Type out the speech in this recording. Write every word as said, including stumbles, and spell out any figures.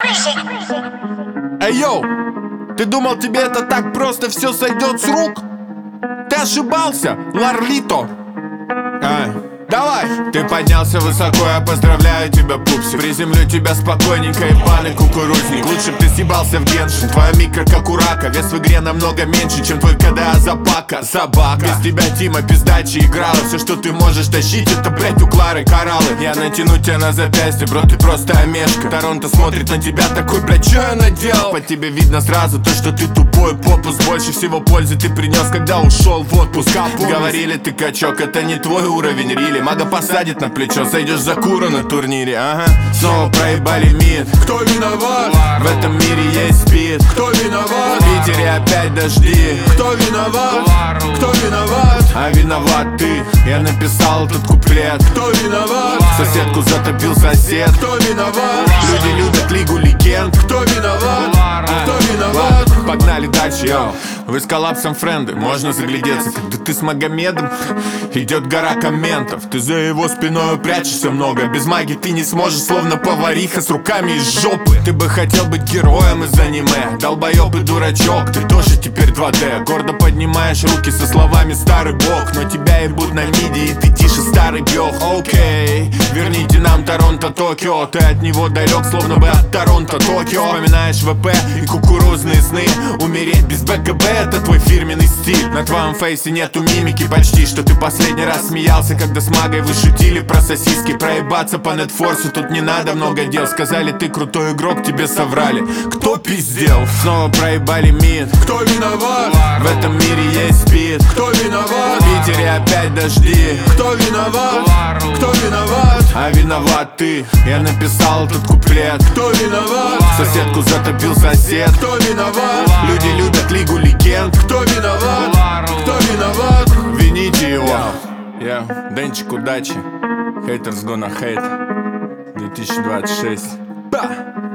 Эй, йоу, ты думал, тебе это так просто все сойдет с рук? Ты ошибался, Ларлито. Ай, давай! Ты поднялся высоко, я поздравляю тебя, пупсик. Приземлю тебя спокойненько, ебаный кукурузник. Лучше б ты съебался в Геншин. Твоя микро как у рака, вес в игре намного меньше, чем твой КДА Запака. Собака, без тебя Тима пиздачи играла. Все, что ты можешь тащить, это, блять, у Клары кораллы. Я натяну тебя на запястье, бро, ты просто омешка. Торонто смотрит на тебя такой, блять, что я наделал? По тебе видно сразу то, что ты тупой попус. Больше всего пользы ты принес, когда ушел в отпуск. Говорили, ты качок, это не твой уровень рили. Мага посадит на плечо, сойдешь за кура на турнире, ага. Снова проебали мид. Кто виноват? В этом мире есть спид. Кто виноват? В Питере опять дожди. Кто виноват? Кто виноват? А виноват ты. Я написал этот куплет. Кто виноват? Соседку затопил сосед. Кто виноват? Люди любят лигу легенд. Кто виноват? Кто виноват? Погнали дальше, йоу. Вы с коллапсом френды, можно заглядеться. Когда ты с Магомедом, идет гора комментов. Ты за его спиной прячешься много. Без магии ты не сможешь, словно повариха с руками из жопы. Ты бы хотел быть героем из аниме. Долбоёб и дурачок, ты тоже теперь два дэ. Гордо поднимаешь руки со словами «старый бог». Но тебя ебут на миди, и ты тише старый бьёх. Окей, верните нам Торонто, Токио. Ты от него далек, словно бы от Торонто, Токио. Вспоминаешь ВП и кукурузные сны. Умереть без БКБ — это твой фирменный стиль. На твоем фейсе нету мимики почти. Что ты последний раз смеялся, когда с магой вы шутили про сосиски. Проебаться по нетфорсу тут не надо много дел. Сказали, ты крутой игрок, тебе соврали. Кто пиздел? Снова проебали мид. Кто виноват? В этом мире есть спид. Кто виноват? В Питере опять дожди. Кто виноват? Кто виноват? А виноват ты. Я написал этот куплет. Кто виноват? Соседку затопил сосед. Кто виноват? Люди любят лигу легенд. Кто виноват? Кто виноват? Вините его. Я, Денчик, удачи. Haters gonna hate. две тысячи двадцать шесть. Ба!